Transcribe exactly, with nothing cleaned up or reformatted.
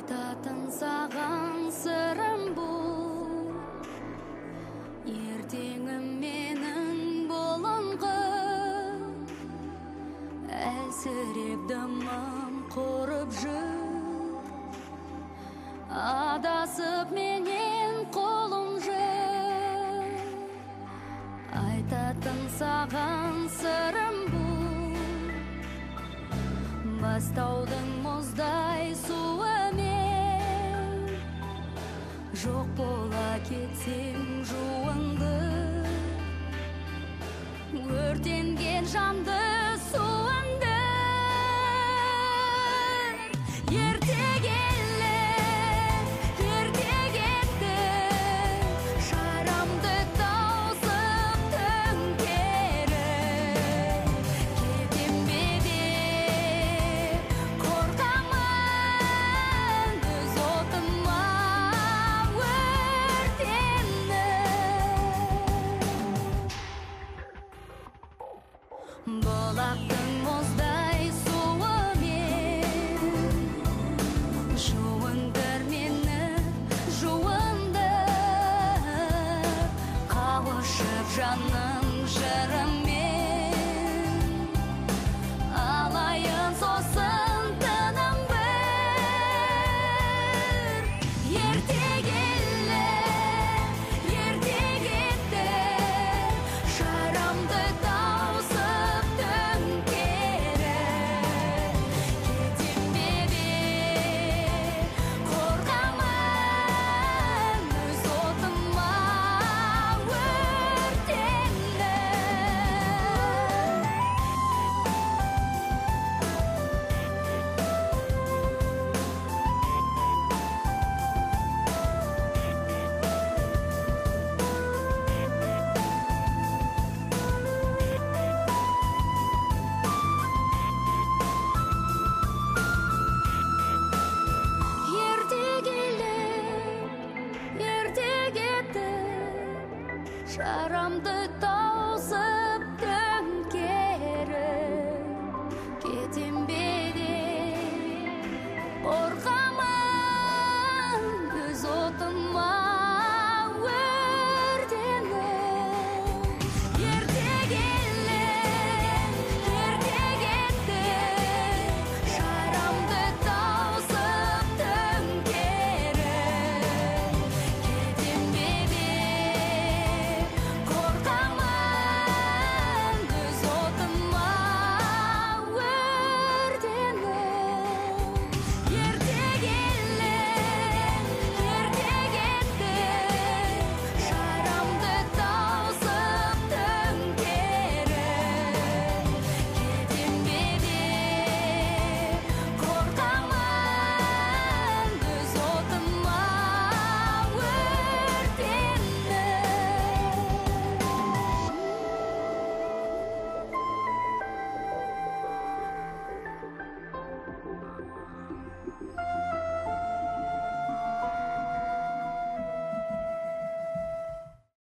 Айтатын саған сырым бұл, ертеңім менің болыңғы, әлсіреп дымым құрып жүр, адасып менен қолым жүр. Айтатын саған сырым бұл, бастаудың мұздай суымен, жоқ бола кетсем жуынды, өртенген жанды суынды. Ерте келе, ерте кетті, шарамды таусып төңкеріп, кетем бе деп қорқамын, өз отыма өртеніп. Бұлақтың